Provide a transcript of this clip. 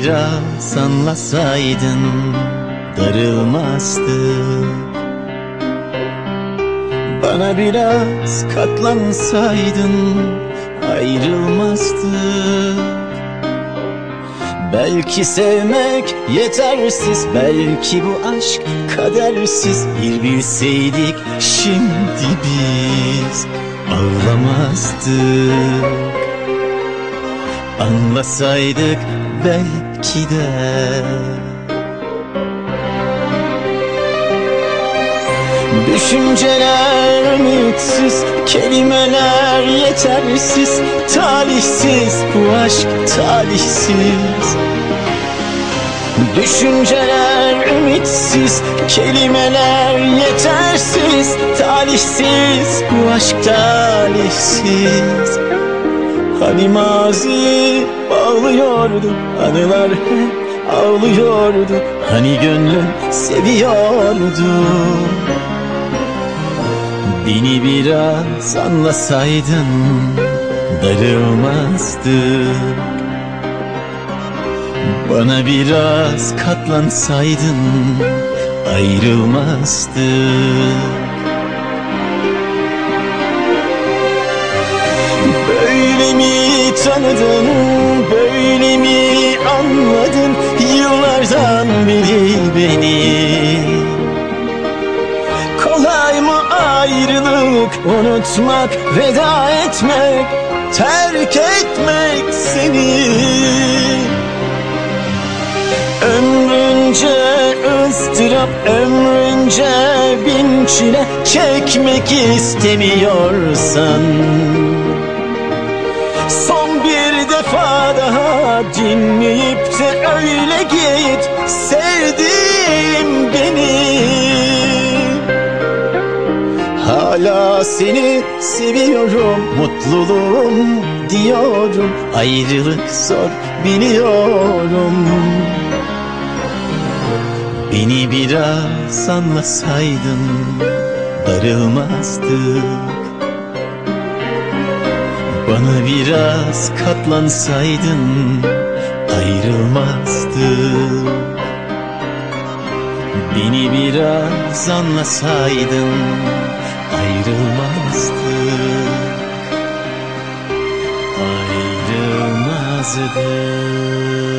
biraz anlasaydın darılmazdık. Bana biraz katlansaydın ayrılmazdık. Belki sevmek yetersiz, belki bu aşk kadersiz. Bir bilseydik şimdi biz ağlamazdık. Anlasaydık belki de. Düşünceler ümitsiz, kelimeler yetersiz. Talihsiz bu aşk, talihsiz. Düşünceler ümitsiz, kelimeler yetersiz. Talihsiz bu aşk, talihsiz. Hani mazi bağlıyordu, anılar hep ağlıyordu. Hani gönlüm seviyordu. Beni biraz anlasaydın darılmazdık. Bana biraz katlansaydın ayrılmazdık. Böyle mi tanıdın, böyle mi anladın yıllardan beri beni? Kolay mı ayrılık, unutmak, veda etmek, terk etmek seni? Ömrünce ıstırap, ömrünce bin çile çekmek istemiyorsan, son bir defa daha dinleyip de öyle git. Sevdiğim beni, hala seni seviyorum, mutluluğum diyorum. Ayrılık zor biliyorum. Beni biraz anlasaydın darılmazdık. Bana biraz katlansaydın ayrılmazdık. Beni biraz anlasaydın ayrılmazdık. Ayrılmazdık.